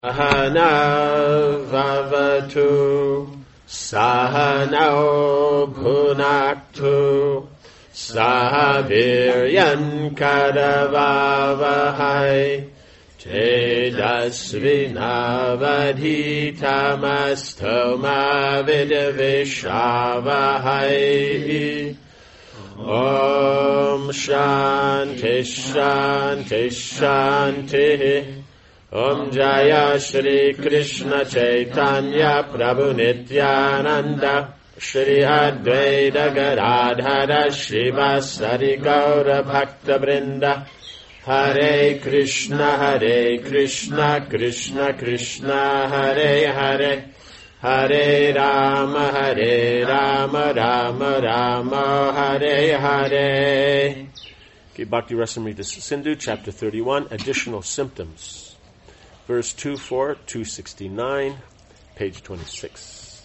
Sahana vavatu, sahano bhunaktu, sahaviryan karavavahai, tejasvinavadhitamastoma vidavishavahai. Om Shanti Shanti Shanti. Om Jaya Shri Krishna Chaitanya Prabhu Nityananda Shri Advaita Gadadhara Srivasari Gaura Bhakta Vrinda Hare Krishna Krishna Krishna Hare Hare Hare Rama Rama Rama Hare Hare. Okay, Bhakti Rasamrita Sindhu, chapter 31, additional symptoms. Verse 2-4, 269, page 26.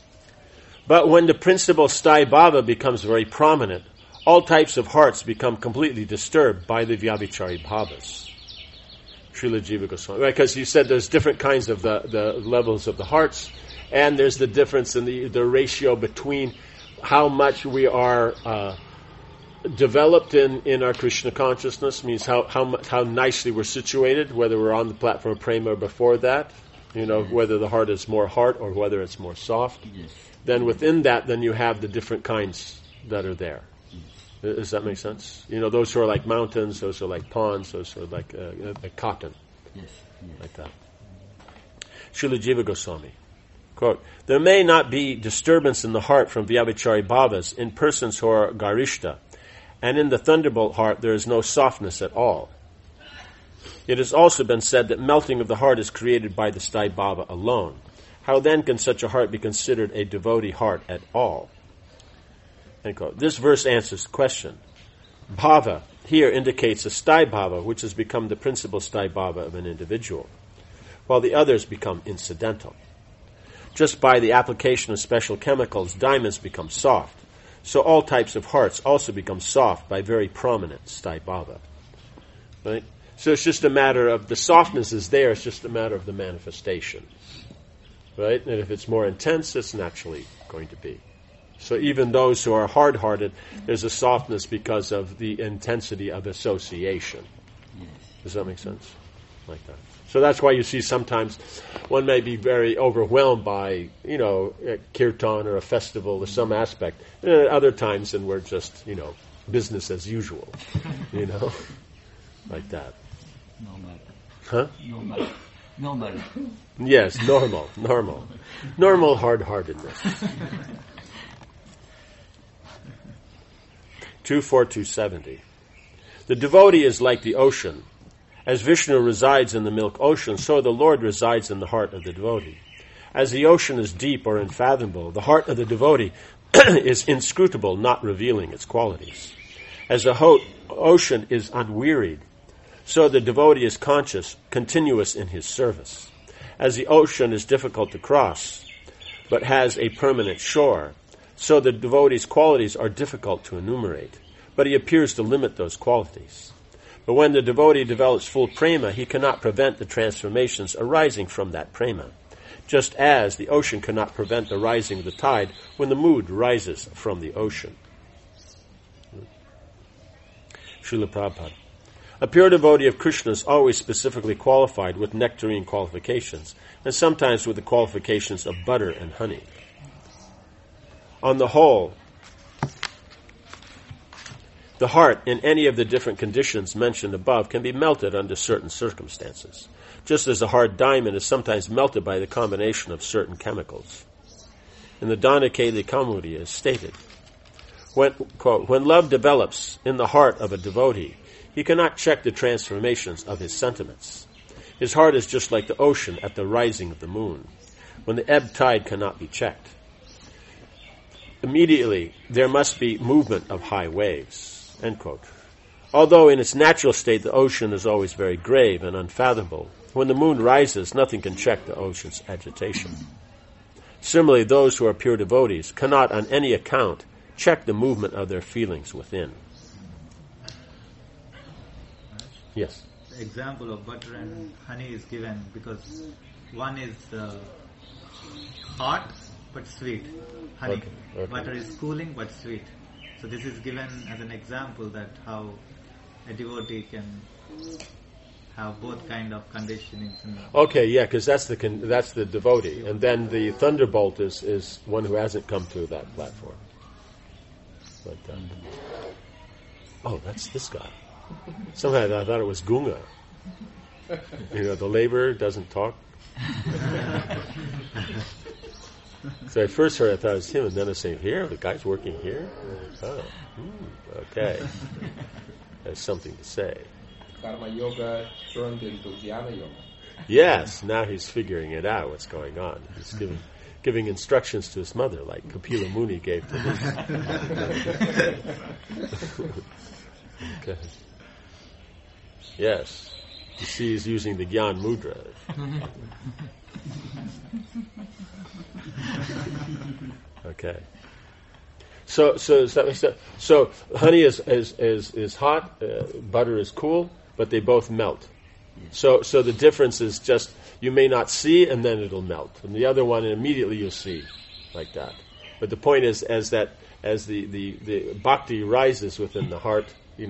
But when the principle Sthai Bhava becomes very prominent, all types of hearts become completely disturbed by the Vyabhichari Bhavas. Srila Jiva Goswami. Because you said there's different kinds of the levels of the hearts, and there's the difference in the ratio between how much we are developed in our Krishna consciousness, means how nicely we're situated, whether we're on the platform of prema or before that, whether the heart is more hard or whether it's more soft. Yes. Then within that, then you have the different kinds that are there. Yes. Does that make sense? Those who are like mountains, those who are like ponds, those who are like cotton. Yes. Like that. Srila Jiva Goswami. Quote, there may not be disturbance in the heart from Vyabhichari Bhavas in persons who are Garishta, and in the thunderbolt heart there is no softness at all. It has also been said that melting of the heart is created by the Sthai Bhava alone. How then can such a heart be considered a devotee heart at all? End quote. This verse answers the question. Bhava here indicates a Sthai Bhava, which has become the principal Sthai Bhava of an individual, while the others become incidental. Just by the application of special chemicals, diamonds become soft. So all types of hearts also become soft by very prominent Sthai Bhava. Right? So it's just a matter of, the softness is there, it's just a matter of the manifestation. Right? And if it's more intense, it's naturally going to be. So even those who are hard-hearted, there's a softness because of the intensity of association. Yes. Does that make sense? Like that. So that's why you see sometimes one may be very overwhelmed by, a kirtan or a festival or some aspect. And at other times, and we're just, business as usual, like that. Normal. Huh? Normal. Yes, normal. Normal hard-heartedness. 24270. The devotee is like the ocean. As Vishnu resides in the milk ocean, so the Lord resides in the heart of the devotee. As the ocean is deep or unfathomable, the heart of the devotee is inscrutable, not revealing its qualities. As the ocean is unwearied, so the devotee is conscious, continuous in his service. As the ocean is difficult to cross, but has a permanent shore, so the devotee's qualities are difficult to enumerate, but he appears to limit those qualities. But when the devotee develops full prema, he cannot prevent the transformations arising from that prema, just as the ocean cannot prevent the rising of the tide when the mood rises from the ocean. Srila Prabhupada. A pure devotee of Krishna is always specifically qualified with nectarine qualifications, and sometimes with the qualifications of butter and honey. On the whole, the heart, in any of the different conditions mentioned above, can be melted under certain circumstances, just as a hard diamond is sometimes melted by the combination of certain chemicals. In the Dandakeli Kamudi is stated, quote, when love develops in the heart of a devotee, he cannot check the transformations of his sentiments. His heart is just like the ocean at the rising of the moon, when the ebb tide cannot be checked. Immediately, there must be movement of high waves. End quote. Although in its natural state the ocean is always very grave and unfathomable, when the moon rises, nothing can check the ocean's agitation. Similarly, those who are pure devotees cannot on any account check the movement of their feelings within. Yes? example of butter and honey is given because one is hot but sweet. Honey. Okay. Butter is cooling but sweet. So this is given as an example that how a devotee can have both kind of conditionings. Okay, yeah, because that's the devotee, and then the thunderbolt is one who hasn't come to that platform. But that's this guy. Somehow I thought it was Gunga. The laborer doesn't talk. So I first heard, I thought it was him, and then I say, here, the guy's working here? Oh, okay. That's something to say. Karma yoga turned into jnana yoga. Yes, now he's figuring it out, what's going on. He's giving instructions to his mother, like Kapila Muni gave to his. Okay. Yes. You see he's using the Gyan Mudra. Okay. So honey is hot, butter is cool, but they both melt. So the difference is just you may not see and then it'll melt, and the other one immediately you'll see, like that. But the point is as the bhakti rises within the heart,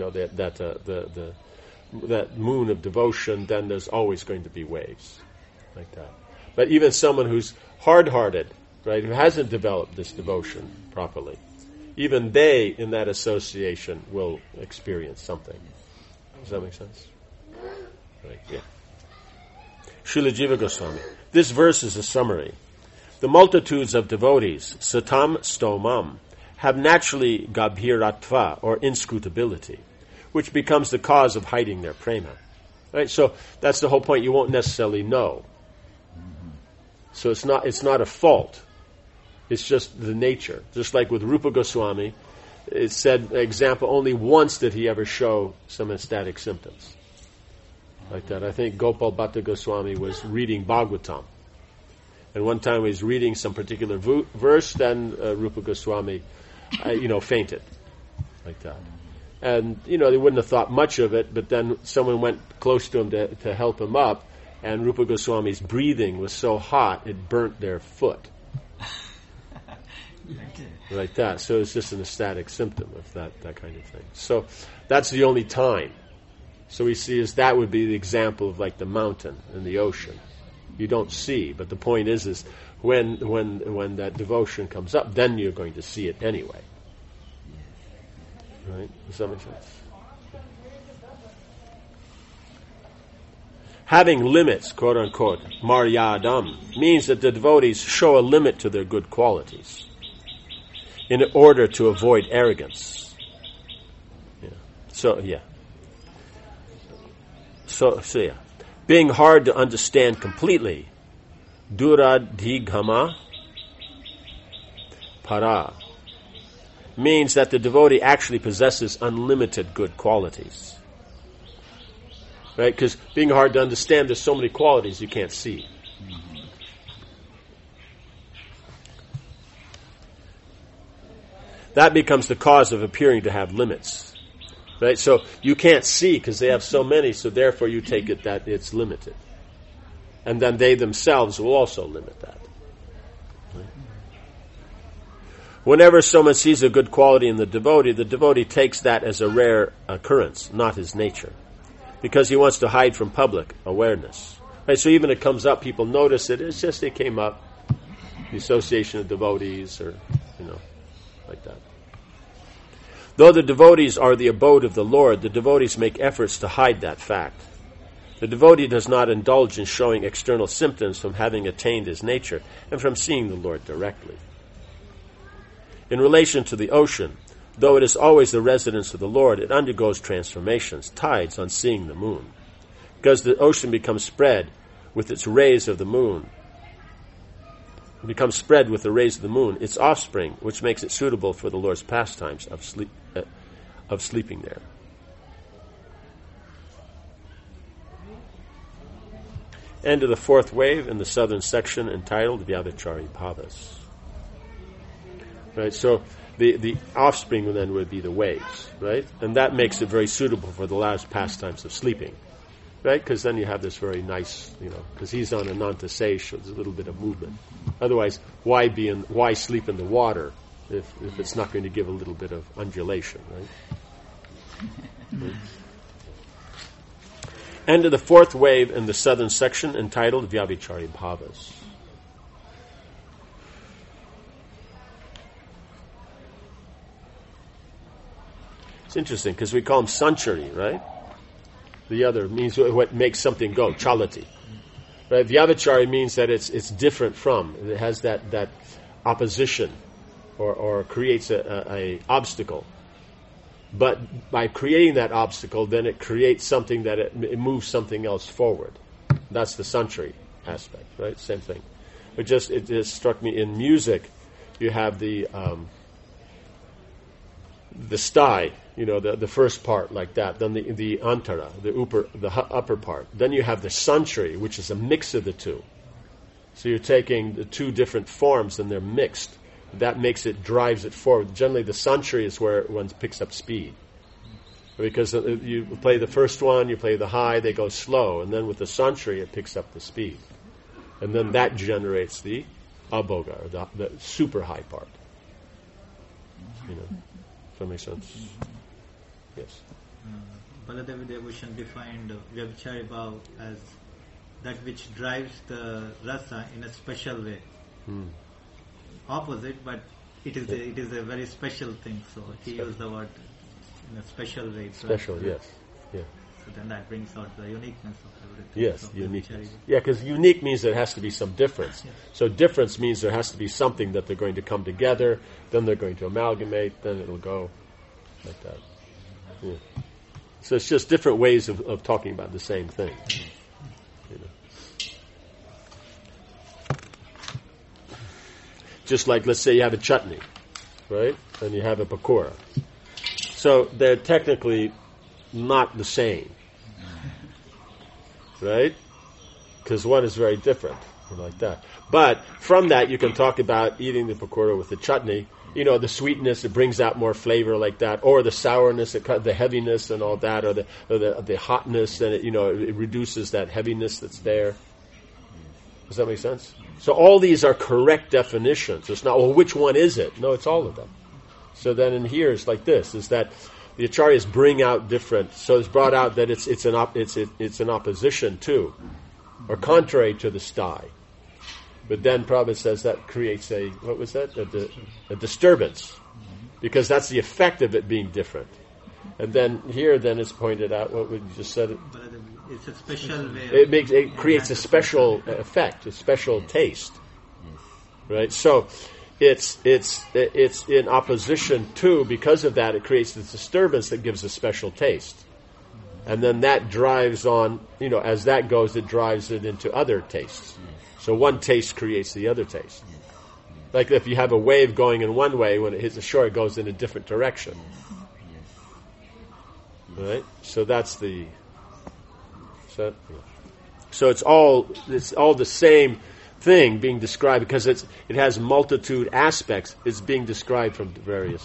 that moon of devotion, then there's always going to be waves, like that. But even someone who's hard-hearted, right, who hasn't developed this devotion properly, even they, in that association, will experience something. Does that make sense? Right, yeah. Srila Jiva Goswami. This verse is a summary. The multitudes of devotees, satam stomam, have naturally gabhiratva, or inscrutability, which becomes the cause of hiding their prema. Right? So that's the whole point. You won't necessarily know. So it's not a fault. It's just the nature. Just like with Rupa Goswami, it said, example, only once did he ever show some ecstatic symptoms. Like that. I think Gopal Bhatta Goswami was reading Bhagavatam. And one time he was reading some particular verse, then Rupa Goswami, fainted. Like that. And, they wouldn't have thought much of it, but then someone went close to him to help him up, and Rupa Goswami's breathing was so hot, it burnt their foot. Like that. So it's just an ecstatic symptom of that kind of thing. So that's the only time. So we see that would be the example of like the mountain and the ocean. You don't see, but the point is when that devotion comes up, then you're going to see it anyway. Right? Does that make sense? Having limits, quote unquote, maryadam, means that the devotees show a limit to their good qualities in order to avoid arrogance. Yeah. So, being hard to understand completely, duradhigama para, means that the devotee actually possesses unlimited good qualities. Right? Because being hard to understand, there's so many qualities you can't see. That becomes the cause of appearing to have limits. Right? So you can't see because they have so many, so therefore you take it that it's limited. And then they themselves will also limit that. Right? Whenever someone sees a good quality in the devotee takes that as a rare occurrence, not his nature. Because he wants to hide from public awareness. Right? So even it comes up, people notice it, it's just it came up. The association of devotees or, like that. Though the devotees are the abode of the Lord, the devotees make efforts to hide that fact. The devotee does not indulge in showing external symptoms from having attained his nature and from seeing the Lord directly. In relation to the ocean, though it is always the residence of the Lord, it undergoes transformations, tides on seeing the moon. Because the ocean becomes spread with its rays of the moon, its offspring, which makes it suitable for the Lord's pastimes of sleeping there. End of the fourth wave in the southern section entitled Vyabhichari Bhavas. Right, so the offspring then would be the waves, right? And that makes it very suitable for the Lord's pastimes of sleeping. right? Because then you have this very nice, because he's on Ananta Sesh, so there's a little bit of movement. Otherwise, why sleep in the water if it's not going to give a little bit of undulation, right? End of the fourth wave in the southern section, entitled Vyavichari Bhavas. It's interesting because we call them sanchari, right? The other means what makes something go, chalati. Right? Vyavichari means that it's different from. It has that opposition or creates a obstacle. But by creating that obstacle, then it creates something that it moves something else forward. That's the sanchari aspect, right? Same thing. It just struck me in music. You have the stai, the first part like that. Then the antara, the upper part. Then you have the sanchari, which is a mix of the two. So you're taking the two different forms and they're mixed. That drives it forward. Generally, the sanchari is where one picks up speed. Because you play the first one, you play the high, they go slow. And then with the sanchari, it picks up the speed. And then that generates the abhoga, or the super high part. Does that make sense? Yes. Baladevi Devbhushan defined Vyabhichari Bhav as that which drives the rasa in a special way. Opposite, but it is a very special thing. So he used the word in a special way. Special, yes. Yeah. So then that brings out the uniqueness of everything. Yes, so uniqueness. Yeah, because unique means there has to be some difference. Yes. So difference means there has to be something that they're going to come together, then they're going to amalgamate, then it'll go like that. Yeah. So it's just different ways of talking about the same thing. Just like, let's say you have a chutney, right? And you have a pakora. So they're technically not the same, right? Because one is very different, like that. But from that, you can talk about eating the pakora with the chutney. The sweetness, it brings out more flavor like that, or the sourness, the heaviness and all that, or the hotness, and it reduces that heaviness that's there. Does that make sense? So all these are correct definitions. It's not, which one is it? No, it's all of them. So then in here it's like this, is that the acharyas bring out different, so it's brought out that it's an opposition to, or contrary to the stai. But then Prabhupada says that creates a disturbance, because that's the effect of it being different. And then here, it's pointed out what we just said. It's a special way. It creates a special effect, a special taste, right? So it's in opposition to, because of that, it creates this disturbance that gives a special taste, and then that drives on. As that goes, it drives it into other tastes. So one taste creates the other taste. Like if you have a wave going in one way, when it hits the shore, it goes in a different direction. Right? So that's the. So it's all the same thing being described, because it has multitude aspects. It's being described from various.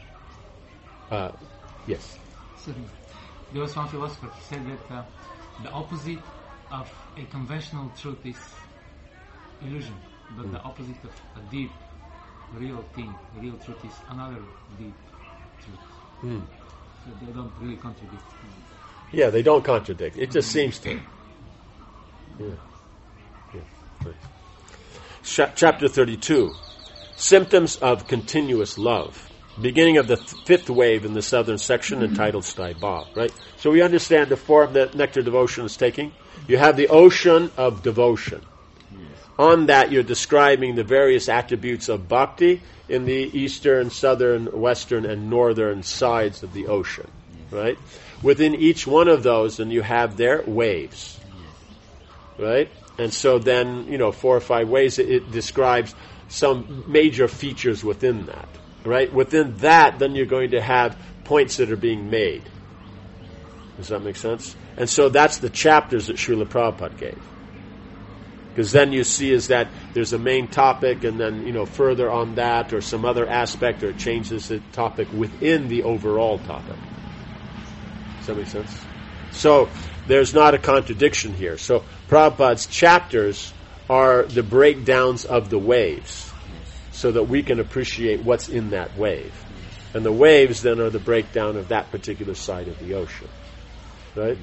Yes. So there was one philosopher who said that the opposite of a conventional truth is illusion, but the opposite of a deep, real thing, real truth is another deep truth. So they don't really contradict. Yeah, they don't contradict. It just seems to. Yeah. Right. Chapter 32. Symptoms of continuous love. Beginning of the fifth wave in the southern section, entitled Stai Bhav. Right? So we understand the form that Nectar Devotion is taking. You have the ocean of devotion. On that, you're describing the various attributes of bhakti in the eastern, southern, western, and northern sides of the ocean. Right? Within each one of those, and you have their waves. Right? And so then, 4 or 5 ways, it describes some major features within that. Right? Within that, then you're going to have points that are being made. Does that make sense? And so that's the chapters that Srila Prabhupada gave. Because then you see is that there's a main topic, and then, further on that, or some other aspect, or it changes the topic within the overall topic. Does that make sense? So, there's not a contradiction here. So Prabhupada's chapters are the breakdowns of the waves, so that we can appreciate what's in that wave. And the waves then are the breakdown of that particular side of the ocean. Right?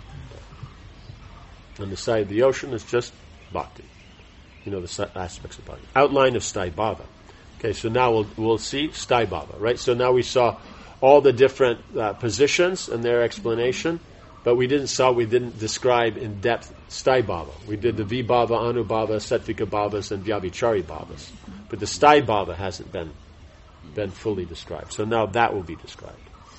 And the side of the ocean is just bhakti. The aspects of bhakti. Outline of Sthai Bhava. Okay, so now we'll see Sthai Bhava, right? So now we saw all the different positions and their explanation, but we didn't describe in depth Sthai Bhava. We did the Vibhava, Anubhava, Sattvika Bhavas, and Vyabhichari Bhavas. But the Sthai Bhava hasn't been fully described. So now that will be described.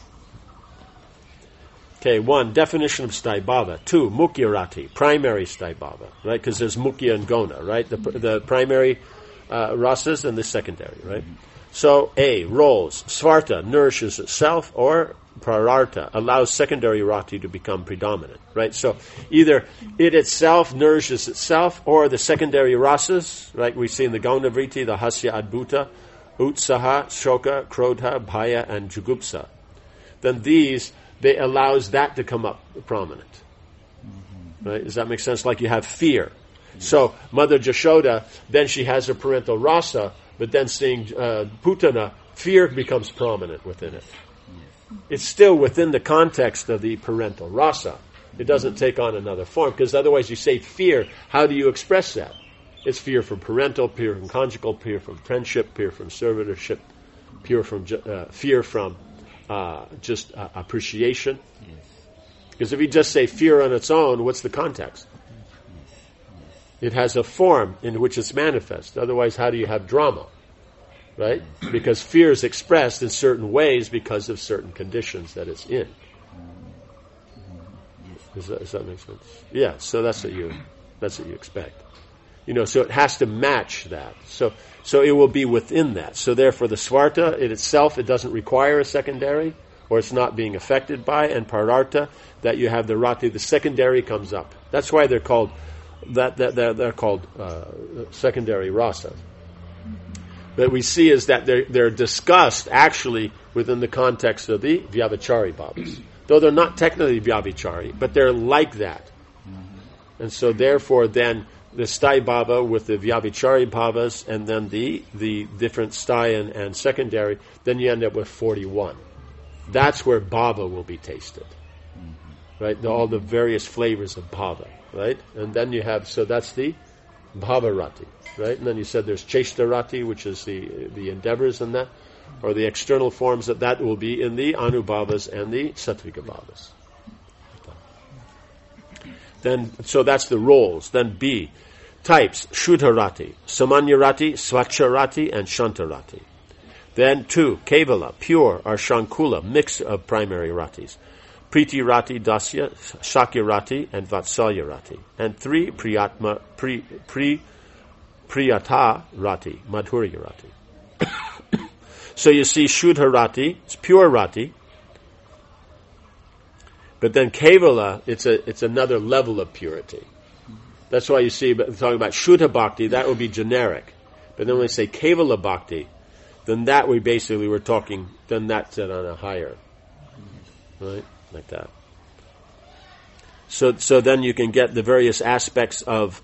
Okay, 1, definition of Sthai Bhava. 2, Mukhya Rati, primary Sthai Bhava, right? Because there's Mukhya and Gona, right? The primary rasas and the secondary, right? So, A, roles. Svarta nourishes itself, or Prarartha allows secondary rati to become predominant, right? So, either it itself nourishes itself, or the secondary rasas, right? We see in the Gauna Vritti, the Hasya Adbhuta, Utsaha, Shoka, Krodha, Bhaya, and Jugupsa. Then they allows that to come up prominent. Right? Does that make sense? Like you have fear. So, Mother Jashoda, then she has her parental rasa, but then seeing Putana, fear becomes prominent within it. It's still within the context of the parental rasa. It doesn't take on another form, because otherwise you say fear, how do you express that? It's fear from parental, fear from conjugal, fear from friendship, fear from servitorship, fear from just appreciation. Because if you just say fear on its own, what's the context? It has a form in which it's manifest. Otherwise, how do you have drama? Right? Because fear is expressed in certain ways because of certain conditions that it's in. Does that make sense? Yeah, so that's what you expect. So it has to match that. So it will be within that. So therefore the Svarta, it doesn't require a secondary, or it's not being affected by, and Parartha, that you have the rati, the secondary comes up. That's why they're called they're called secondary rasas. But we see is that they're discussed actually within the context of the Vyabhichari Bhavas. Though they're not technically Vyabhichari, but they're like that. And so therefore then the Sthai Bhava with the Vyabhichari Bhavas and then the different Sthai and secondary, then you end up with 41. That's where Bhava will be tasted. Right? All the various flavors of Bhava. Right? And then you have, so that's the Bhavarati. Right? And then you said there's Cheshtarati, which is the endeavors in that, or the external forms that will be in the Anubhavas and the Sattvika Bhavas. Then, so that's the roles. Then B, types, Shuddharati, Samanyarati, Svacharati, and Shantarati. Then 2, Kevala, pure, or Shankula, mix of primary ratis. Priti Rati, Dasya, Shakya Rati, and Vatsalya Rati. And 3, Priyata Rati, Madhurya Rati. So you see Shuddha Rati, it's pure Rati. But then Kevala, it's another level of purity. That's why you see, talking about Shuddha Bhakti, that would be generic. But then when we say Kevala Bhakti, then that we're talking, then that's on a higher. Right? Like that. So then you can get the various aspects of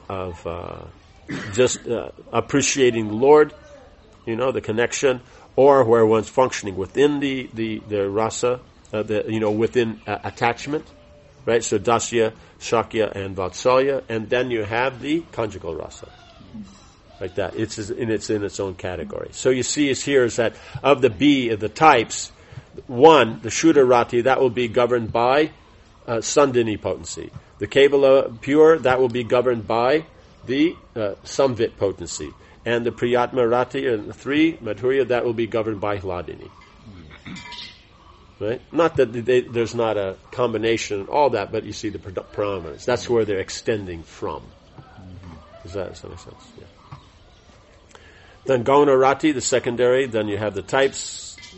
just appreciating the Lord, the connection, or where one's functioning within the rasa, within attachment, right? So Dasya, Shakya, and Vatsalya, and then you have the conjugal rasa, like that. It's in its own category. So you see, is that of the types. 1, the Shuddha Rati, that will be governed by Sandhini potency. The Kevala pure, that will be governed by the Samvit potency. And the Priyatma Rati, and 3, Madhurya, that will be governed by Hladini. Right? Not that there's not a combination and all that, but you see the predominance. That's where they're extending from. Does that make sense? Yeah. Then Gauna Rati, the secondary, then you have the types,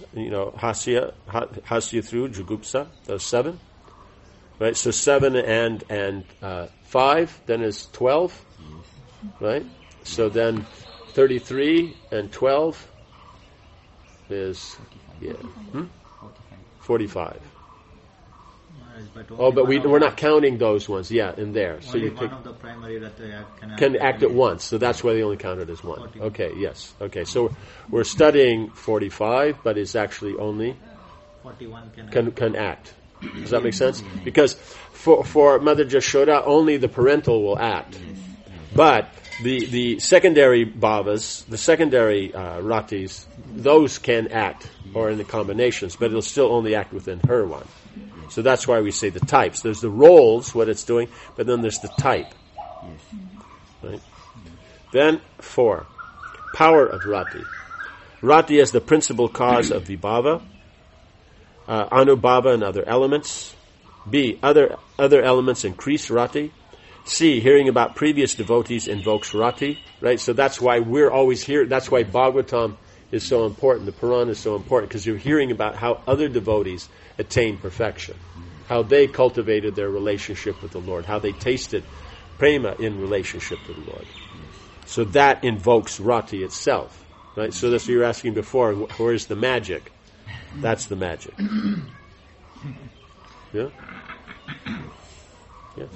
Hasya through Jugupsa, those 7. Right? So 7 and 5, then is 12. Right? So then 33 and 12 is 45. But but we're not counting those ones, in there. So only you one of the primary rata can act at once, so that's why they only count it as one. 40. Okay, yes. Okay, so we're studying 45, but it's actually only 41 can act. Does that make sense? Because for Mother Jashoda, only the parental will act. But the secondary bhavas, the secondary ratis, those can act, or in the combinations, but it'll still only act within her one. So that's why we say the types. There's the roles, what it's doing, but then there's the type. Right? Then 4, power of rati. Rati is the principal cause of vibhava, anubhava and other elements. B, other elements increase rati. C, hearing about previous devotees invokes rati. Right? So that's why we're always here. That's why Bhagavatam is so important. The Purana is so important, because you're hearing about how other devotees attained perfection, how they cultivated their relationship with the Lord, how they tasted prema in relationship to the Lord. So that invokes rati itself. Right? So that's what you were asking before, where's the magic? That's the magic. Yeah? Yes.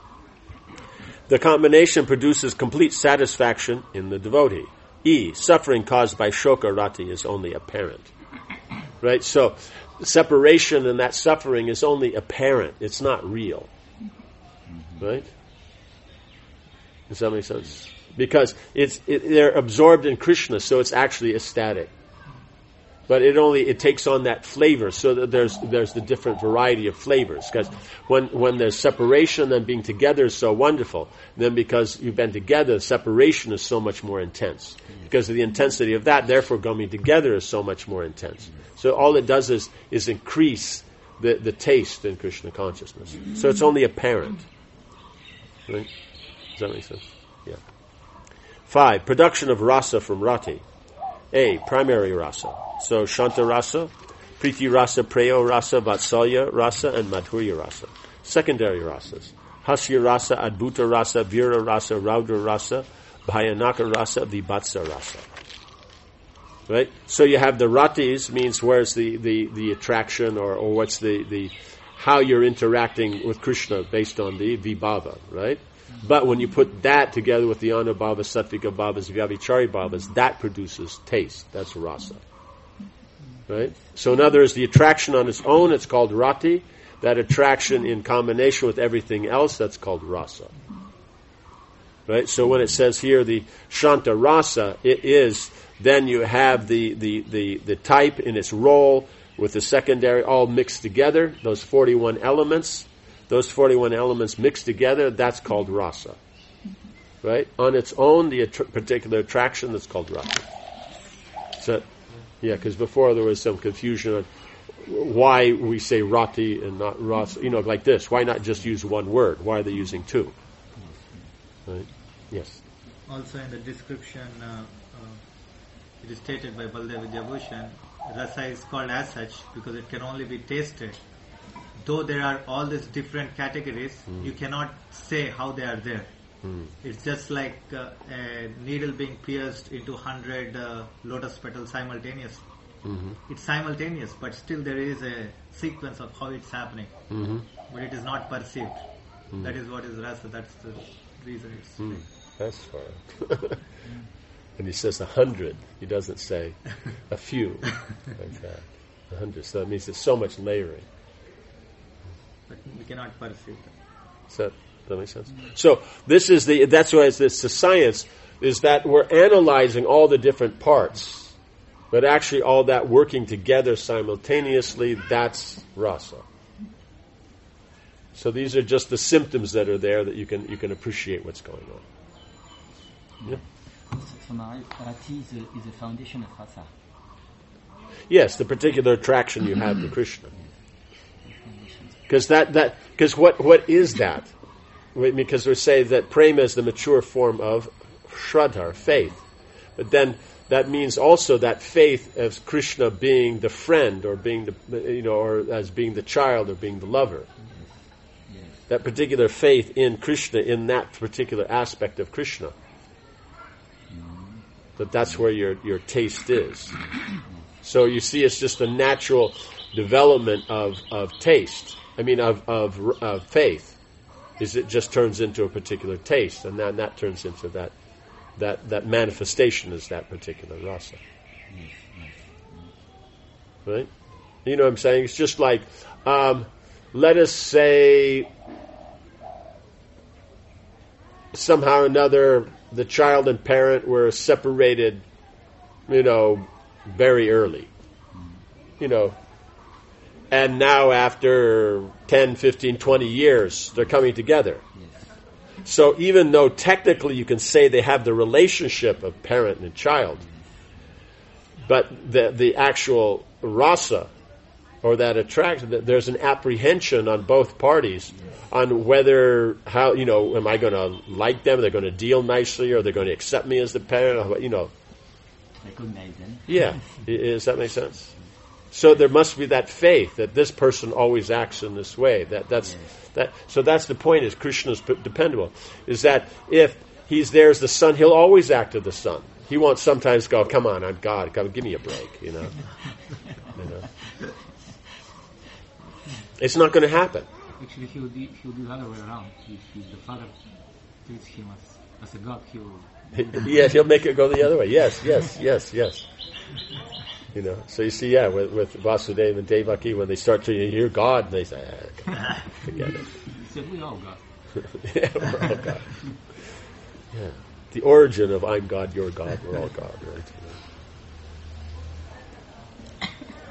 The combination produces complete satisfaction in the devotee. E, suffering caused by shoka rati is only apparent. Right? So, separation and that suffering is only apparent. It's not real. Right? Does that make sense? Because they're absorbed in Krishna, so it's actually ecstatic. But it takes on that flavor, so that there's the different variety of flavors. Because when there's separation, then being together is so wonderful. Then because you've been together, separation is so much more intense. Because of the intensity of that, therefore coming together is so much more intense. So all it does is increase the taste in Krishna consciousness. So it's only apparent. Right? Does that make sense? Yeah. 5, production of rasa from rati. A, primary rasa. So Shanta rasa, Priti rasa, Preyo rasa, Vatsalya rasa, and Madhurya rasa. Secondary rasas. Hasya rasa, Adbhuta rasa, Vira rasa, Raudra rasa, Bhayanaka rasa, Vibhatsa rasa. Right? So you have the ratis, means where's the attraction, or what's the how you're interacting with Krishna based on the vibhava, right? But when you put that together with the anubhava, sattvika bhavas, vyabhichari bhavas, that produces taste. That's rasa. Right? So in other words, the attraction on its own, it's called rati. That attraction in combination with everything else, that's called rasa. Right? So when it says here the shanta rasa, it is, then you have the type in its role with the secondary all mixed together, those 41 elements. Those 41 elements mixed together, that's called rasa. Right? On its own, the particular attraction, that's called rasa. So, because before there was some confusion on why we say rati and not rasa. Like this. Why not just use one word? Why are they using two? Right? Yes. Also in the description, it is stated by Baldev Vidyabhushan, rasa is called as such because it can only be tasted. Though there are all these different categories, you cannot say how they are there. It's just like a needle being pierced into 100 lotus petals simultaneously. It's simultaneous, but still there is a sequence of how it's happening. But it is not perceived. That is what is rasa. That's the reason it's... That's fine. And he says 100. He doesn't say a few. Like that. 100. So that means there's so much layering. But we cannot perceive that. Does that make sense? So that's why it's the science, is that we're analyzing all the different parts, but actually all that working together simultaneously, that's rasa. So these are just the symptoms that are there that you can appreciate what's going on. Yeah? So rati is the foundation of rasa. Yes, the particular attraction you have to Krishna. Because what is that? Because we say that prema is the mature form of shraddha, faith. But then that means also that faith as Krishna being the friend, or being or as being the child, or being the lover. That particular faith in Krishna, in that particular aspect of Krishna. That's where your taste is. So you see, it's just a natural development of taste. I mean, of faith, is it just turns into a particular taste, and then that turns into that manifestation is that particular rasa. Right? You know what I'm saying? It's just like, let us say, somehow or another, the child and parent were separated, very early. And now after 10, 15, 20 years, they're coming together. So even though technically you can say they have the relationship of parent and child, but the actual rasa, or that attraction, there's an apprehension on both parties on whether, am I going to like them? Are they going to deal nicely? Or are they going to accept me as the parent? Recognize them. Yeah. Does that make sense? So there must be that faith that this person always acts in this way. So that's the point, is Krishna's dependable. Is that if he's there as the son, he'll always act as the son. He won't sometimes go, come on, I'm God, come give me a break, It's not going to happen. Actually, he'll do the other way around. If the father treats him as a god, he will... Yes, he'll make it go the other way. Yes. So you see, with Vasudeva and Devaki, when they start to hear God, they say, forget it. He said, we all God. Yeah, we're all God. Yeah. The origin of I'm God, you're God, we're all God, right?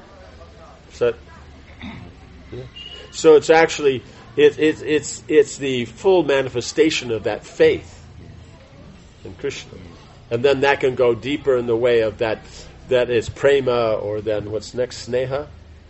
So it's actually it's the full manifestation of that faith in Krishna, and then that can go deeper in the way of that is prema, or then what's next, sneha.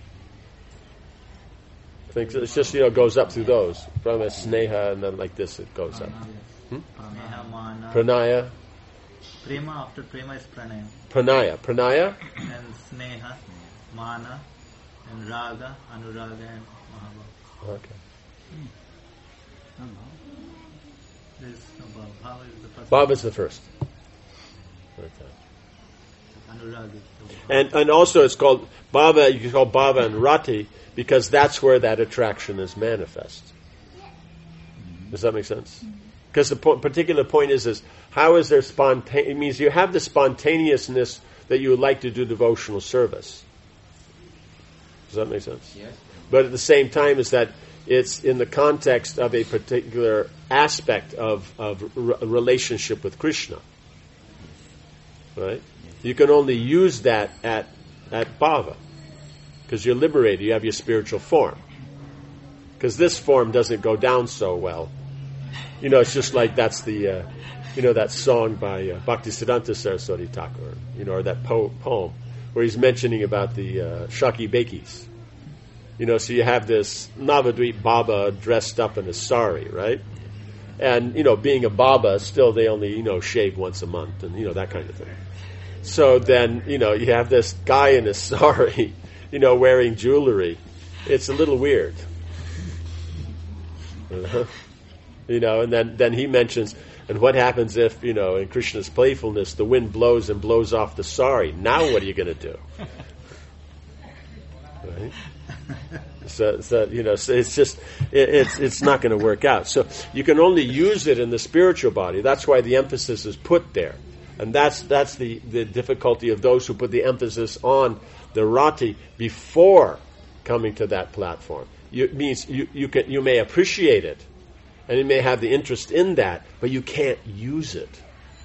I think it's just goes up through those prema, sneha, and then like this it goes up. Sneha, mana. Pranaya. Prema, after prema is pranaya. Pranaya. And sneha, mana, and raga, anuraga, and mahabhava. Okay. Bhava is the first. Bhava is the first. Okay. Anuraga is the And also it's called bhava. You can call bhava and rati because that's where that attraction is manifest. Does that make sense? Because the particular point is how is there spontaneous? It means you have the spontaneousness that you would like to do devotional service. Does that make sense? Yes. But at the same time, is that it's in the context of a particular aspect of relationship with Krishna. Right? You can only use that at bhava because you're liberated. You have your spiritual form. Because this form doesn't go down so well. It's just like that's the that song by Bhaktisiddhanta Saraswati Thakur, or that poem where he's mentioning about the Shaki Bekis. So you have this Navadvip Baba dressed up in a sari, right? And, being a Baba, still they only, shave once a month and, that kind of thing. So then, you have this guy in a sari, wearing jewelry. It's a little weird. And then he mentions, and what happens if, in Krishna's playfulness, the wind blows and blows off the sari? Now what are you going to do? Right? So it's just it's not going to work out. So you can only use it in the spiritual body. That's why the emphasis is put there, and that's the difficulty of those who put the emphasis on the rati before coming to that platform. It means you may appreciate it, and you may have the interest in that, but you can't use it.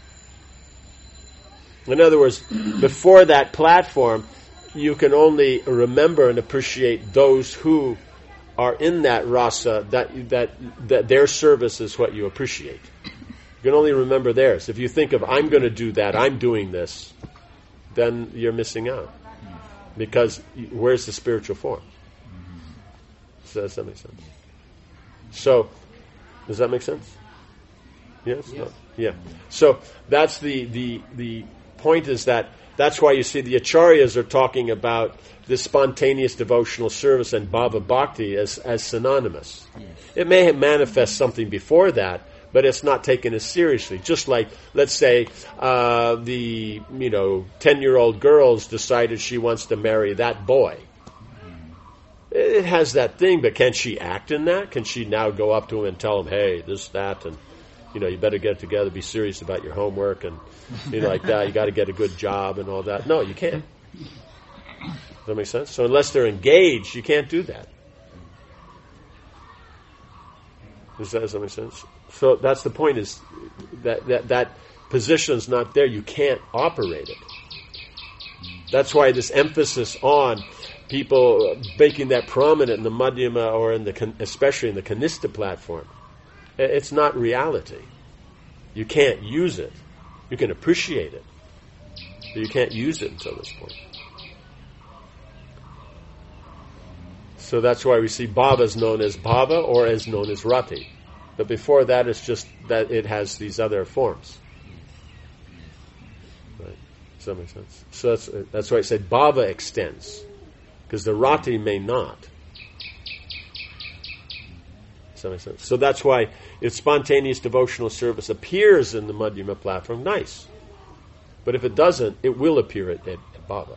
In other words, before that platform, you can only remember and appreciate those who are in that rasa, that their service is what you appreciate. You can only remember theirs. If you think of, I'm going to do that, I'm doing this, then you're missing out. Because where's the spiritual form? So does that make sense? So, does that make sense? Yes? Yes. No? Yeah. So, that's the point is that's why you see the acharyas are talking about this spontaneous devotional service and bhava bhakti as synonymous. Yes. It may manifest something before that, but it's not taken as seriously. Just like, let's say, the 10-year-old girl's decided she wants to marry that boy. it has that thing, but can she act in that? Can she now go up to him and tell him, hey, this, that, and, you better get it together, be serious about your homework, and, like that, you got to get a good job and all that. No, you can't. Does that make sense? So unless they're engaged, you can't do that. Does that make sense? So that's the point, is that position's not there. You can't operate it. That's why this emphasis on people making that prominent in the Madhyama or especially in the Kanistha platform. It's not reality. You can't use it. You can appreciate it, but you can't use it until this point. So that's why we see bhava is known as bhava or as known as rati. But before that, it's just that it has these other forms. Right? Does that make sense? So that's why I said bhava extends, because the rati may not. Does that make sense? So that's why if spontaneous devotional service appears in the Madhyama platform, nice. But if it doesn't, it will appear at bhava.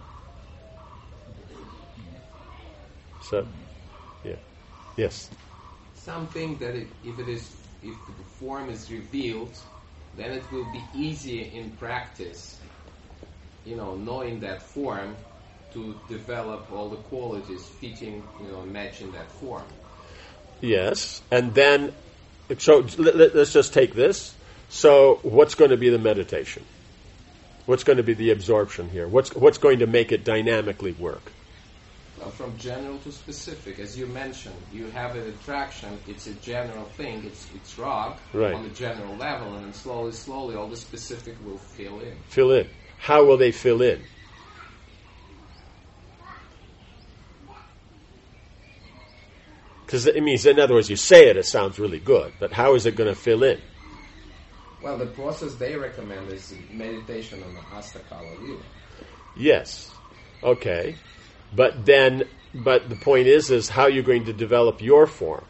So, yeah. Yes? Some think that if the form is revealed, then it will be easier in practice, knowing that form, to develop all the qualities fitting, matching that form. Yes, and then, so let's just take this. So what's going to be the meditation? What's going to be the absorption here? What's going to make it dynamically work? Well, from general to specific, as you mentioned, you have an attraction. It's a general thing. It's rag on the general level, and then slowly, all the specific will fill in. Fill in. How will they fill in? Because it means, in other words, you say it sounds really good, but how is it going to fill in? Well, the process they recommend is meditation on the Astakala Lila. Yes. Okay. But the point is how you're going to develop your form.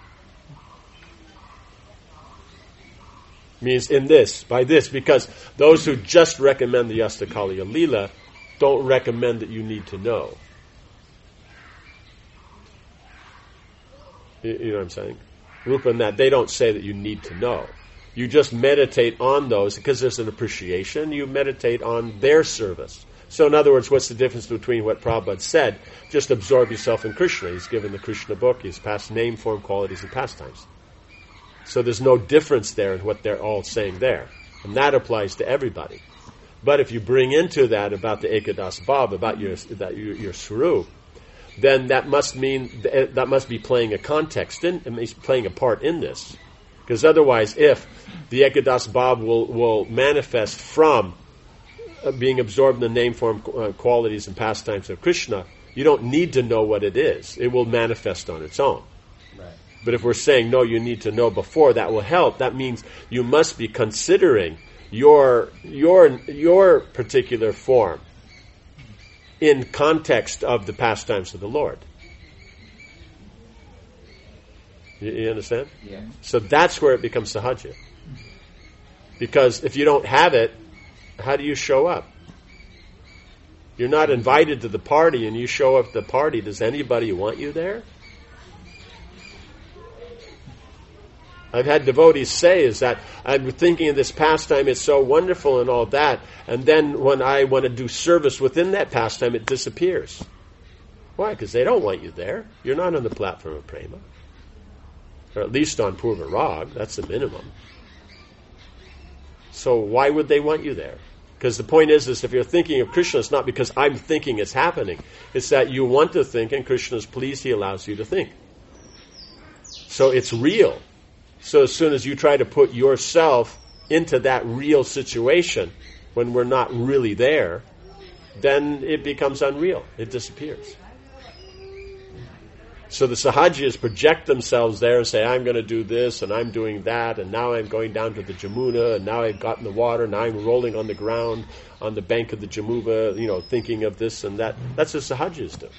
Means by this, because those who just recommend the Astakala Lila don't recommend that you need to know. You know what I'm saying? Rupa and that, they don't say that you need to know. You just meditate on those, because there's an appreciation, you meditate on their service. So in other words, what's the difference between what Prabhupada said? Just absorb yourself in Krishna. He's given the Krishna book. He's passed name, form, qualities, and pastimes. So there's no difference there in what they're all saying there. And that applies to everybody. But if you bring into that about the Ekadas Bhav, about your Swarup, then that must be playing a context, it means playing a part in this. Because otherwise, if the Ekadas Bhav will manifest from being absorbed in the name, form, qualities, and pastimes of Krishna, you don't need to know what it is. It will manifest on its own. Right. But if we're saying, no, you need to know before, that will help. That means you must be considering your particular form in context of the pastimes of the Lord. You understand? Yeah. So that's where it becomes sahaja. Because if you don't have it, how do you show up? You're not invited to the party and you show up at the party. Does anybody want you there? I've had devotees say is that I'm thinking of this pastime, it's so wonderful and all that, and then when I want to do service within that pastime, it disappears. Why? Because they don't want you there. You're not on the platform of prema. Or at least on Purva Rag, that's the minimum. So why would they want you there? Because the point is if you're thinking of Krishna, it's not because I'm thinking it's happening. It's that you want to think, and Krishna is pleased, he allows you to think. So it's real. So as soon as you try to put yourself into that real situation, when we're not really there, then it becomes unreal. It disappears. So the sahajis project themselves there and say, I'm going to do this, and I'm doing that, and now I'm going down to the Jamuna, and now I've gotten the water, now I'm rolling on the ground on the bank of the Jamuna, thinking of this and that. That's what sahajis do.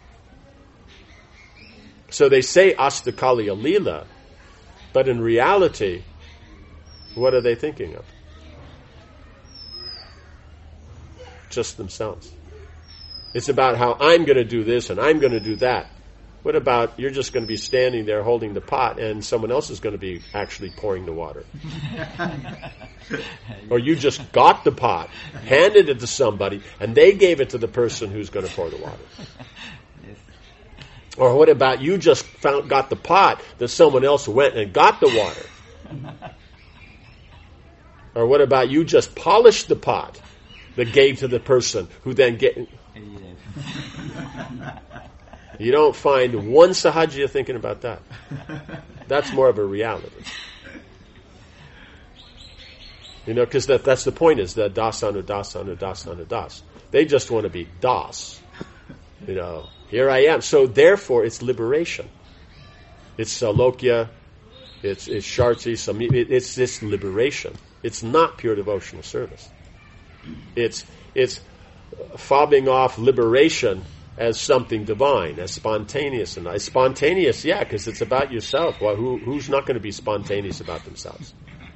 So they say Astakala Lila, but in reality, what are they thinking of? Just themselves. It's about how I'm going to do this and I'm going to do that. What about you're just going to be standing there holding the pot and someone else is going to be actually pouring the water? Or you just got the pot, handed it to somebody, and they gave it to the person who's going to pour the water? Yes. Or what about you just got the pot that someone else went and got the water? Or what about you just polished the pot that gave to the person who then Yes. You don't find one Sahajya thinking about that. That's more of a reality. Because that's the point, is that das anu das anu das anu das. They just want to be das. Here I am. So therefore, it's liberation. It's salokya. It's sharti. It's this liberation. It's not pure devotional service. It's fobbing off liberation as something divine, as spontaneous. And as spontaneous, yeah, because it's about yourself. Well, who's not going to be spontaneous about themselves?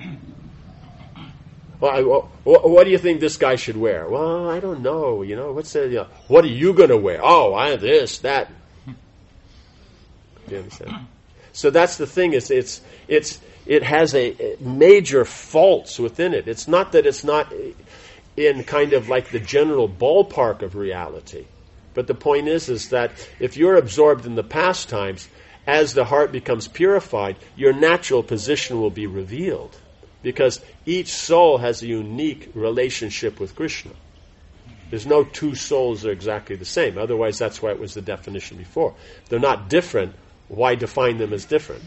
Well, what do you think this guy should wear? Well, I don't know. What are you going to wear? Oh, this, that. Do you understand? So that's the thing. It has a major faults within it. It's not that it's not in kind of like the general ballpark of reality. But the point is that if you're absorbed in the pastimes, as the heart becomes purified, your natural position will be revealed. Because each soul has a unique relationship with Krishna. There's no two souls that are exactly the same. Otherwise, that's why it was the definition before. They're not different. Why define them as different?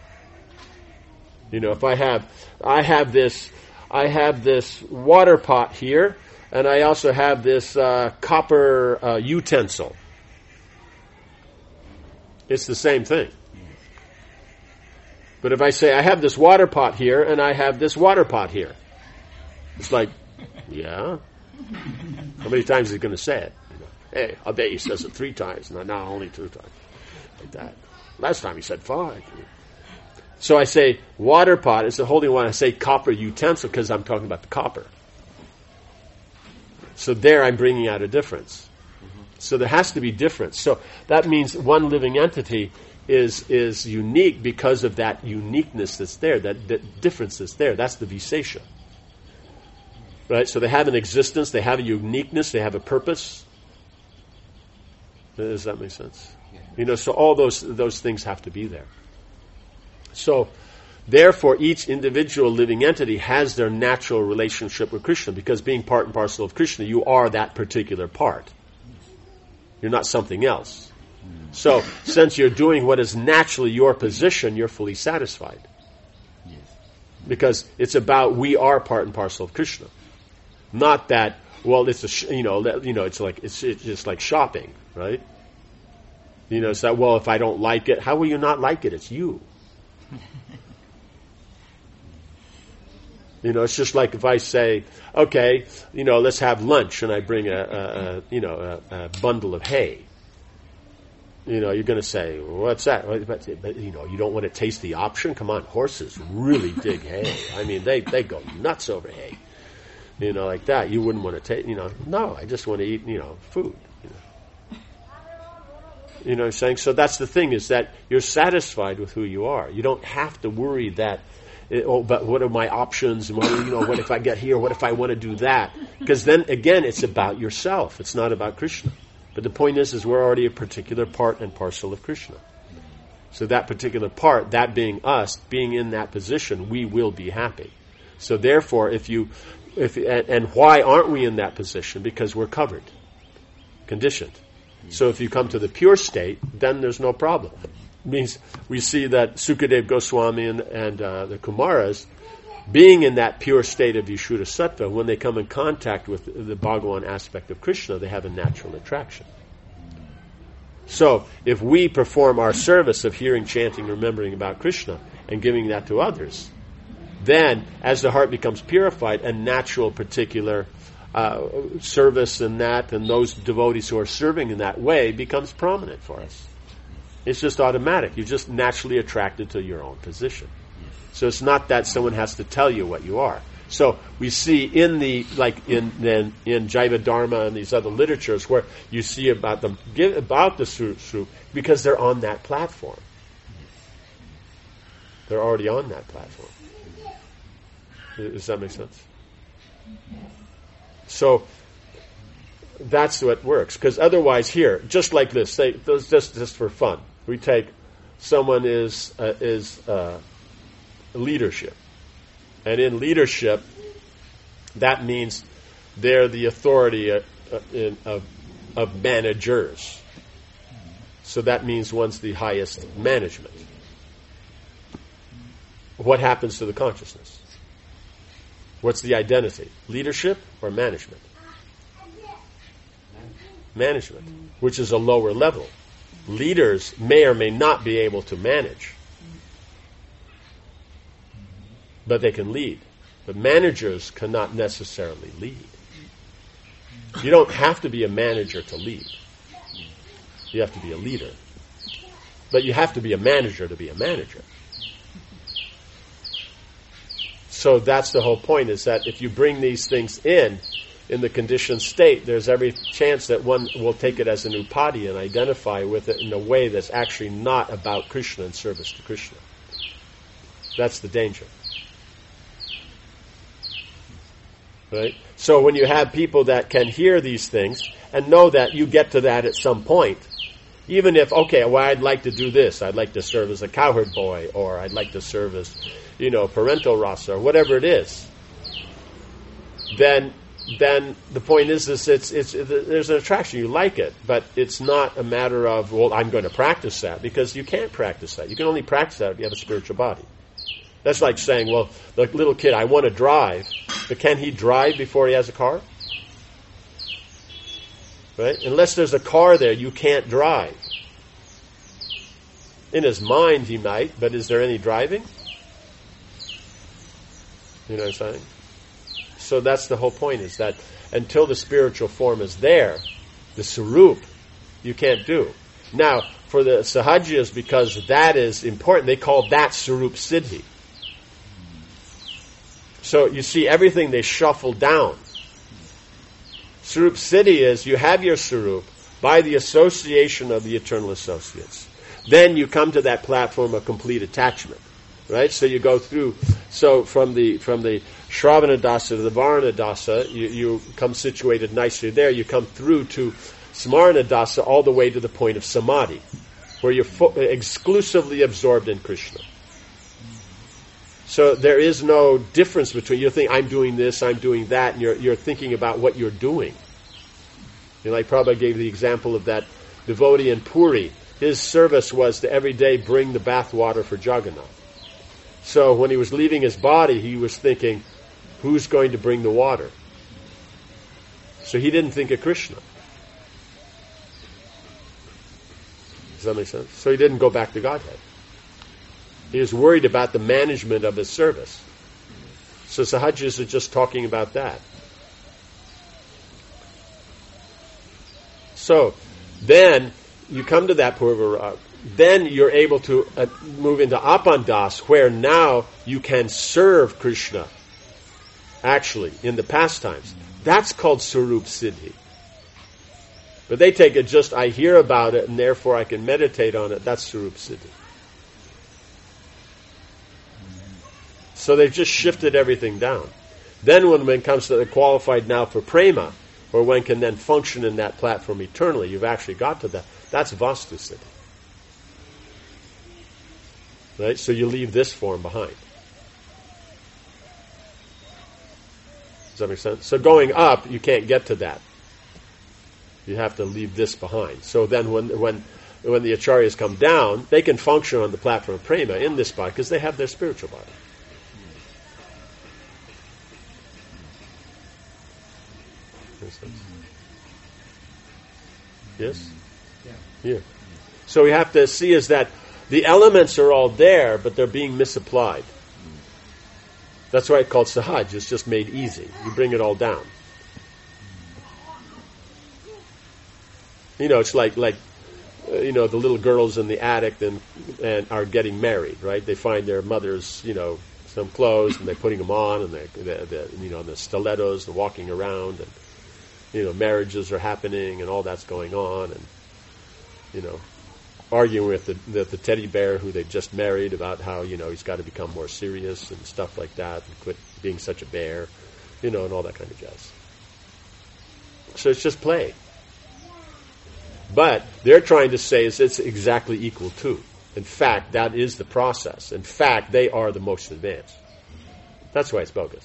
If I have this water pot here, and I also have this copper utensil. It's the same thing. But if I say I have this water pot here and I have this water pot here, it's like, yeah. How many times is he going to say it? Hey, I bet he says it 3 times. No, only 2 times. Like that. Last time he said 5. So I say water pot. It's the holding one. I say copper utensil because I'm talking about the copper. So there I'm bringing out a difference. So there has to be difference. So that means one living entity is unique because of that uniqueness that's there, that difference that's there. That's the Visesha. Right? So they have an existence, they have a uniqueness, they have a purpose. Does that make sense? Yeah. So all those things have to be there. So therefore, each individual living entity has their natural relationship with Krishna, because being part and parcel of Krishna, you are that particular part. You're not something else. So, since you're doing what is naturally your position, you're fully satisfied. Yes. Because it's about we are part and parcel of Krishna. Not that, well, it's it's just like shopping, right? It's that, well, if I don't like it, how will you not like it? It's you. It's just like if I say, okay, let's have lunch, and I bring a bundle of hay. You're going to say, what's that? But you don't want to taste the option? Come on, horses really dig hay. I mean, they go nuts over hay. Like that. You wouldn't want to taste, no, I just want to eat, food. You know what I'm saying? So that's the thing, is that you're satisfied with who you are. You don't have to worry that, but what are my options? What if I get here? What if I want to do that? Because then, again, it's about yourself. It's not about Krishna. But the point is we're already a particular part and parcel of Krishna. So that particular part, that being us, being in that position, we will be happy. So therefore, and why aren't we in that position? Because we're covered, conditioned. So if you come to the pure state, then there's no problem. It means we see that Sukadeva Goswami and the Kumaras, being in that pure state of Vishuddha Sattva, when they come in contact with the Bhagavan aspect of Krishna, they have a natural attraction. So if we perform our service of hearing, chanting, remembering about Krishna, and giving that to others, then as the heart becomes purified, a natural particular service in that, and those devotees who are serving in that way, becomes prominent for us. It's just automatic. You're just naturally attracted to your own position. So it's not that someone has to tell you what you are. So we see in the in Jaiva Dharma and these other literatures where you see about the Surup because they're on that platform. They're already on that platform. Does that make sense? So that's what works. Because otherwise, here, just like this, just for fun, we take someone is leadership, and in leadership, that means they're the authority of managers. So that means one's the highest management. What happens to the consciousness? What's the identity? Leadership or management? Management, which is a lower level. Leaders may or may not be able to manage, but they can lead. But managers cannot necessarily lead. You don't have to be a manager to lead. You have to be a leader. But you have to be a manager to be a manager. So that's the whole point, is that if you bring these things in the conditioned state, there's every chance that one will take it as an upadi and identify with it in a way that's actually not about Krishna and service to Krishna. That's the danger. Right? So when you have people that can hear these things and know that you get to that at some point, even if, okay, well, I'd like to do this, I'd like to serve as a cowherd boy, or I'd like to serve as, parental rasa, or whatever it is, then the point is it's there's an attraction, you like it, but it's not a matter of, well, I'm going to practice that, because you can't practice that. You can only practice that if you have a spiritual body. That's like saying, well, the little kid, I want to drive, but can he drive before he has a car? Right? Unless there's a car there, you can't drive. In his mind, he might, but is there any driving? You know what I'm saying? So that's the whole point, is that until the spiritual form is there, the Sarup, you can't do. Now, for the Sahajiyas, because that is important, they call that Sarup Siddhi. So you see, everything they shuffle down. Sarup Siddhi is, you have your Sarup by the association of the eternal associates. Then you come to that platform of complete attachment. Right? So you go through, so from the Shravana Dasa to the Varana Dasa, you come situated nicely there. You come through to Smarana Dasa all the way to the point of Samadhi, where you're exclusively absorbed in Krishna. So there is no difference between, you think, I'm doing this, I'm doing that, and you're thinking about what you're doing. Like Prabhupada gave the example of that devotee in Puri. His service was to every day bring the bath water for Jagannath. So when he was leaving his body, he was thinking, who's going to bring the water? So he didn't think of Krishna. Does that make sense? So he didn't go back to Godhead. He was worried about the management of his service. So Sahajis are just talking about that. So then you come to that Purva, then you're able to move into Apandas, where now you can serve Krishna, actually, in the pastimes. That's called Sarup Siddhi. But they take it just, I hear about it, and therefore I can meditate on it. That's Sarup Siddhi. So they've just shifted everything down. Then when it comes to the qualified now for prema, or one can then function in that platform eternally, you've actually got to that. That's Vastu Siddhi. Right? So you leave this form behind. Does that make sense? So going up, you can't get to that. You have to leave this behind. So then when the acharyas come down, they can function on the platform of prema in this body because they have their spiritual body. Yes? Yeah. So we have to see is that the elements are all there, but they're being misapplied. That's why it's called sahaj. It's just made easy. You bring it all down. It's like the little girls in the attic and are getting married, right? They find their mother's, some clothes, and they're putting them on, and the stilettos, and walking around, and marriages are happening, and all that's going on, and arguing with the teddy bear who they've just married about how he's got to become more serious and stuff like that, and quit being such a bear, and all that kind of jazz. So it's just play. But they're trying to say is it's exactly equal to. In fact, that is the process. In fact, they are the most advanced. That's why it's bogus.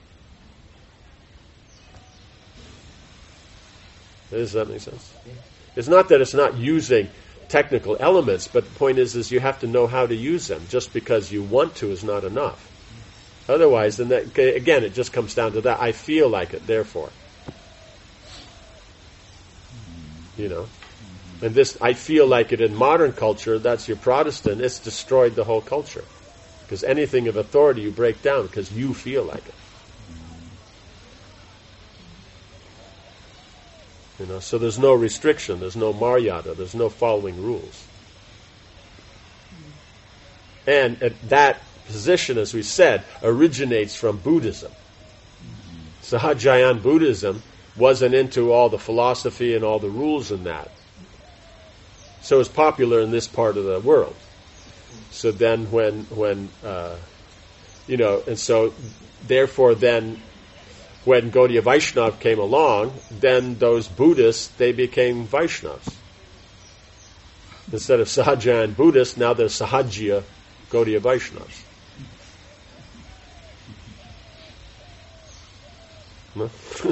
Does that make sense? It's not that it's not using technical elements, but the point is you have to know how to use them. Just because you want to is not enough. Otherwise, then again, it just comes down to that. I feel like it, therefore. And this, I feel like it in modern culture, that's your Protestant, it's destroyed the whole culture. Because anything of authority you break down because you feel like it. So there's no restriction, there's no maryada, there's no following rules. And that position, as we said, originates from Buddhism. Sahajayan Buddhism wasn't into all the philosophy and all the rules in that. So it's popular in this part of the world. So then and so therefore then when Gaudiya Vaishnava came along, then those Buddhists, they became Vaishnavas. Instead of Sahajayan Buddhists, now they're Sahajya Gaudiya Vaishnavas. No?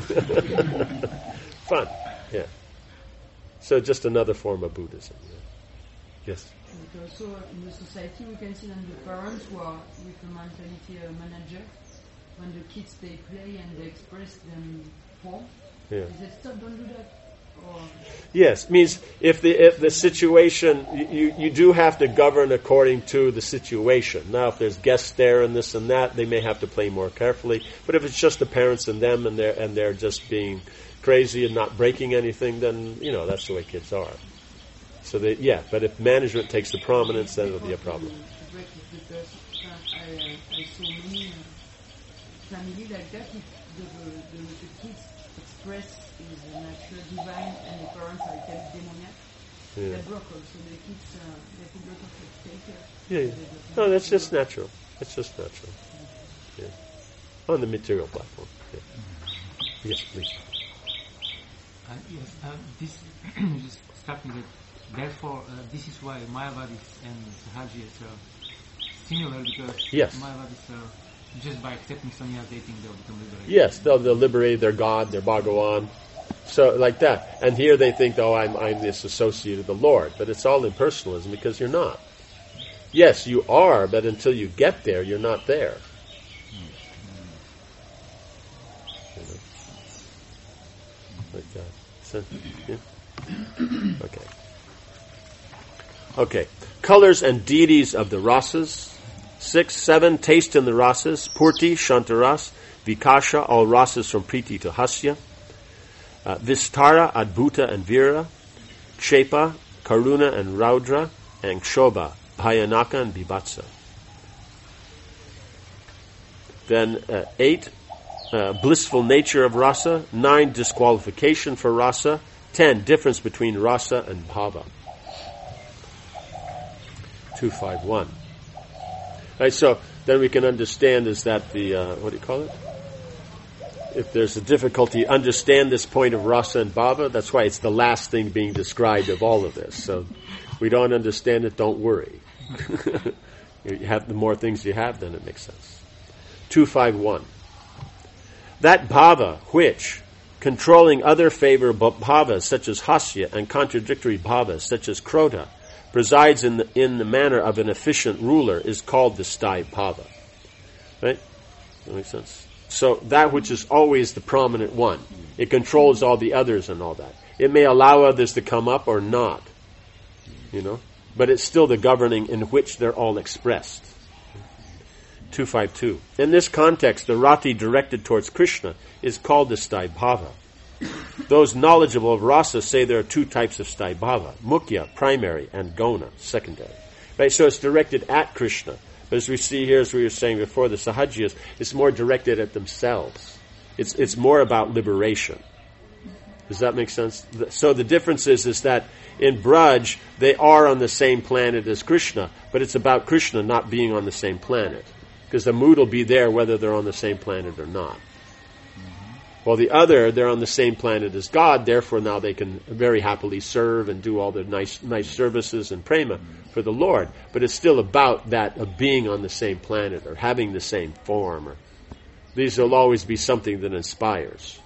Fun, yeah. So just another form of Buddhism. Yeah. Yes? But also in the society we can see that the parents who are with the mentality manager, when the kids they play and they express them form, yeah. Is it stop, don't do that? Or yes, means if the situation, you do have to govern according to the situation. Now if there's guests there and this and that, they may have to play more carefully. But if it's just the parents and them and they're just being crazy and not breaking anything, then that's the way kids are. So but if management takes the prominence, then it'll be a problem. To break it because I saw many families like that. If the kids express is natural divine and the parents are kept demoniac, they broke also the kids. They put a lot of take care. Yeah. No, that's just natural. It's just natural. Yeah. On the material platform. Yeah. Yes, please. This just struck me that therefore this is why Mayavadis and Sahajiyas are similar, because Mayavadis are just by accepting Sanya dating they'll become liberated. Yes, they'll liberate their God, their Bhagawan. So like that. And here they think, I'm this associate of the Lord. But it's all impersonalism because you're not. Yes, you are, but until you get there, you're not there. Like that. So, yeah? Okay. Colors and deities of the rasas. 6, 7, taste in the rasas. Purti, Shantaras. Vikasha, all rasas from Priti to Hasya. Vistara, Adbhuta and Vira. Kshepa, Karuna and Raudra. And Kshoba, Bhayanaka and Bibhatsa. Then 8, blissful nature of rasa. 9, disqualification for rasa. 10, difference between rasa and bhava. 251. Right, so then we can understand is that the, what do you call it? If there's a difficulty, understand this point of rasa and bhava. That's why it's the last thing being described of all of this. So we don't understand it, don't worry. The more things you have, then it makes sense. 251. That bhava which, controlling other favor bhavas such as hasya and contradictory bhavas such as krodha, presides in the manner of an efficient ruler is called the sthāyi bhava. Right? That makes sense? So that which is always the prominent one. It controls all the others and all that. It may allow others to come up or not. But it's still the governing in which they're all expressed. 252. In this context, the rati directed towards Krishna is called the sthāyi bhava. Those knowledgeable of rasa say there are 2 types of sthāyi bhava. Mukhya, primary, and gona, secondary. Right? So it's directed at Krishna. But as we see here, as we were saying before, the Sahajiyas, it's more directed at themselves. It's more about liberation. Does that make sense? So the difference is that in Braj, they are on the same planet as Krishna, but it's about Krishna not being on the same planet. Because the mood will be there whether they're on the same planet or not. While the other, they're on the same planet as God, therefore now they can very happily serve and do all the nice services and prema for the Lord. But it's still about that of being on the same planet or having the same form. These will always be something that inspires.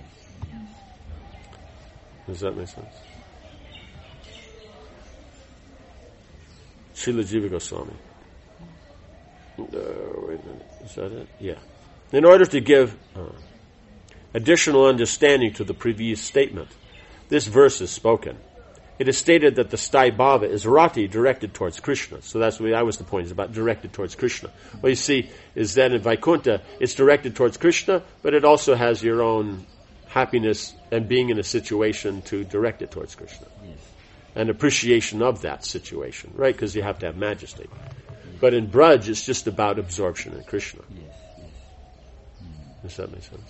Does that make sense? Srila Jiva Goswami. Wait a minute. Is that it? Yeah. In order to give additional understanding to the previous statement, this verse is spoken. It is stated that the Sthai Bhava is rati directed towards Krishna. So that was the point, it's about directed towards Krishna. What you see is that in Vaikuntha, it's directed towards Krishna, but it also has your own happiness and being in a situation to direct it towards Krishna. Yes. And appreciation of that situation, right? Because you have to have majesty. But in Braj, it's just about absorption in Krishna. Yes. Does that make sense?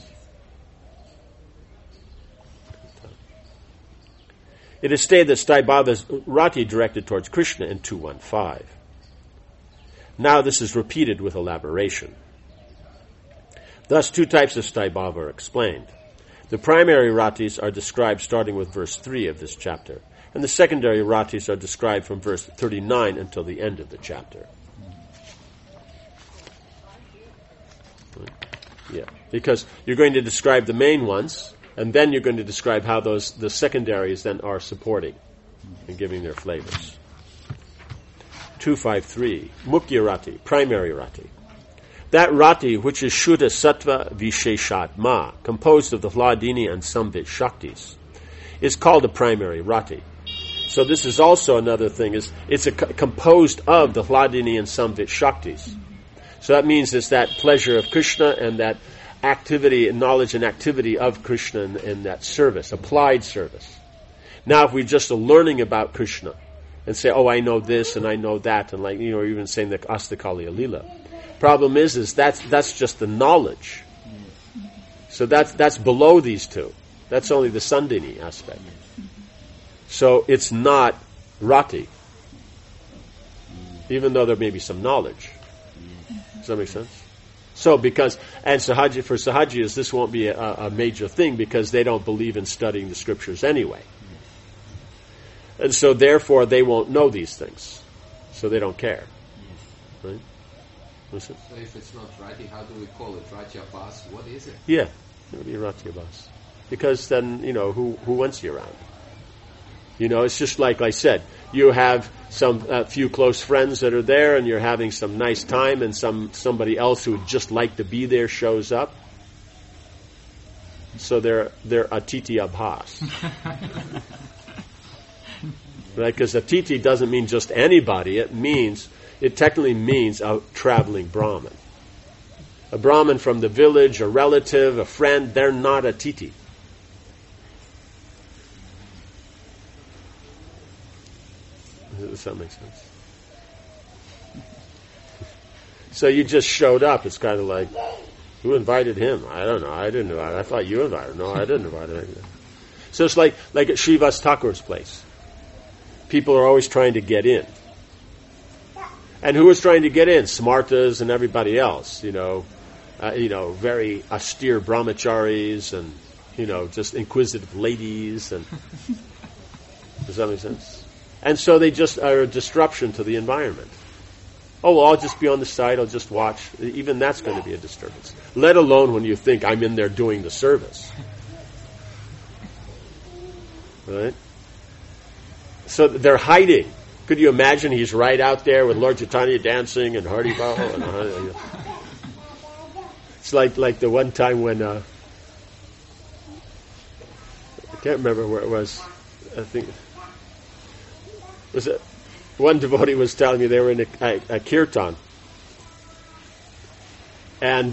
It is stated that Sthai Bhava is rati directed towards Krishna in 215. Now this is repeated with elaboration. Thus, two types of Sthai Bhava are explained. The primary ratis are described starting with verse 3 of this chapter, and the secondary ratis are described from verse 39 until the end of the chapter. Yeah, because you're going to describe the main ones, and then you're going to describe how the secondaries then are supporting and giving their flavors. 253, Mukhya Rati, primary Rati. That Rati which is Shuddha Sattva Visheshatma, composed of the Hladini and Samvit Shaktis, is called a primary Rati. So this is also another thing, it's composed of the Hladini and Samvit Shaktis. So that means it's that pleasure of Krishna and that activity and knowledge and activity of Krishna in that service, applied service. Now if we're just learning about Krishna and say, oh, I know this and I know that, and even saying the Astakali Alila. Problem is that's just the knowledge. So that's below these two. That's only the Sandini aspect. So it's not Rati, even though there may be some knowledge. Does that make sense? So for Sahajiyas, this won't be a major thing because they don't believe in studying the scriptures anyway. And so therefore they won't know these things. So they don't care. Right? Listen. So if it's not Rati, how do we call it? Ratyabhas? What is it? Yeah, it would be Ratyabhas. Because then, who wants you around? It's just like I said, you have a few close friends that are there and you're having some nice time and somebody else who would just like to be there shows up. So they're Atiti Abhas. Right? Because Atiti doesn't mean just anybody, it technically means a traveling Brahmin. A Brahmin from the village, a relative, a friend, they're not Atiti. Does that make sense? So you just showed up. It's kind of like, who invited him? I don't know. I didn't invite him. I thought you invited him. No, I didn't invite him. So it's like at Srivas Thakur's place. People are always trying to get in. And who is trying to get in? Smartas and everybody else. Very austere brahmacharis and, just inquisitive ladies. And does that make sense? And so they just are a disruption to the environment. Oh, well, I'll just be on the side, I'll just watch. Even that's going to be a disturbance. Let alone when you think I'm in there doing the service. Right? So they're hiding. Could you imagine he's right out there with Lord Chaitanya dancing and Haribol? It's like the one time when, I can't remember where it was, I think... One devotee was telling me they were in a kirtan, and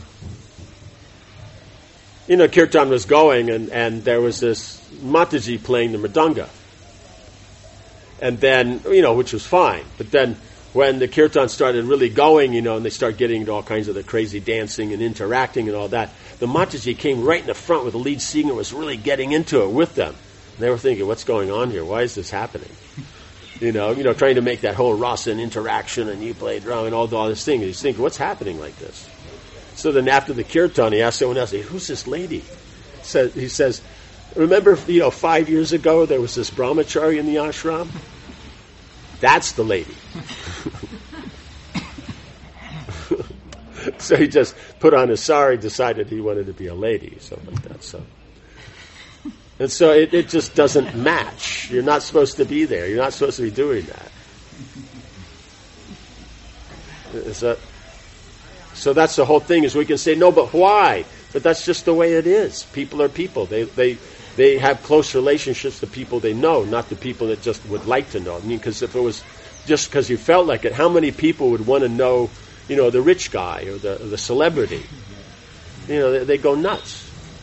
kirtan was going, and there was this Mataji playing the mridanga, and then which was fine, but then when the kirtan started really going, and they start getting into all kinds of the crazy dancing and interacting and all that, the Mataji came right in the front where the lead singer was really getting into it with them. And they were thinking, what's going on here? Why is this happening? Trying to make that whole rasa and interaction, and you play drum and all this thing. And he's thinking, what's happening like this? So then after the kirtan, he asked someone else, who's this lady? He says, remember, 5 years ago there was this brahmachari in the ashram? That's the lady. So he just put on a sari, decided he wanted to be a lady, something like that. And so it just doesn't match. You're not supposed to be there. You're not supposed to be doing that. So that's the whole thing, is we can say, no, but why? But that's just the way it is. People are people. They have close relationships to people they know, not to people that just would like to know. I mean, because if it was just because you felt like it, how many people would want to know, the rich guy or the celebrity? They go nuts.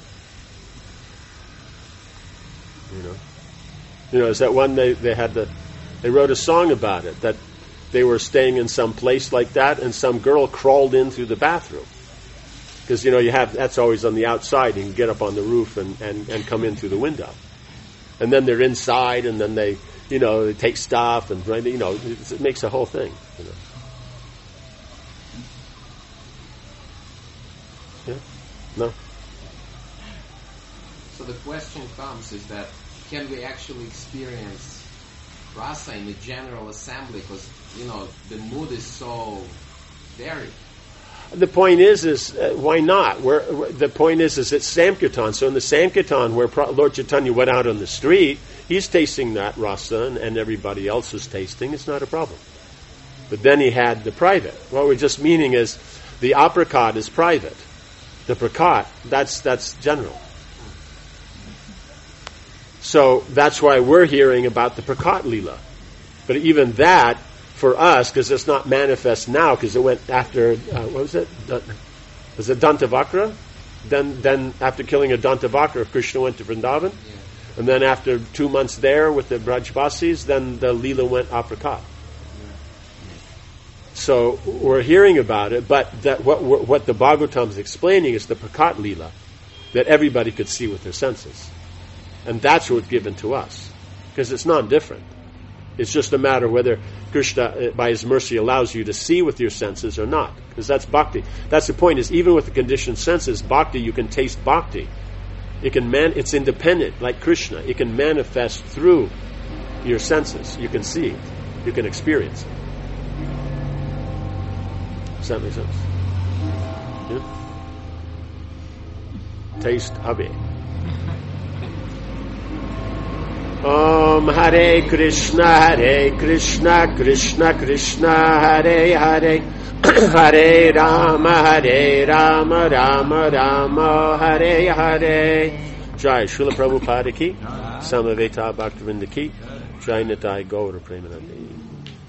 Is that one they wrote a song about it, that they were staying in some place like that, and some girl crawled in through the bathroom. Because, that's always on the outside. You can get up on the roof and come in through the window. And then they're inside, and then they take stuff, and, it makes a whole thing, Yeah? No? So the question comes is that, can we actually experience rasa in the general assembly? Because, the mood is so varied. The point is why not? The point is it's Sankirtan. So in the Sankirtan, where Lord Chaitanya went out on the street, he's tasting that rasa, and everybody else is tasting. It's not a problem. But then he had the private. What we're just meaning is the apricot is private. The prakat, that's general. So that's why we're hearing about the prakat lila. But even that, for us, because it's not manifest now, because it went after, what was it? Was it Dantavakra? Then after killing a Dantavakra, Krishna went to Vrindavan. Yeah. And then after 2 months there with the Brajbasis, then the lila went apricot. So we're hearing about it, but that what the Bhagavatam is explaining is the prakat lila, that everybody could see with their senses. And that's what's given to us. Because it's non-different. It's just a matter of whether Krishna, by His mercy, allows you to see with your senses or not. Because that's bhakti. That's the point, is even with the conditioned senses, bhakti, you can taste bhakti. It's independent, like Krishna. It can manifest through your senses. You can see it. You can experience it. Does that make sense? Yeah? Taste Abhi. Om Hare Krishna, Krishna Krishna, Hare Hare, Hare Rama, Rama Rama, Hare Hare. Jai Srila Prabhupada ki, Samaveta Bhaktivinoda ki, Jai Nitai Gaura Premanandi.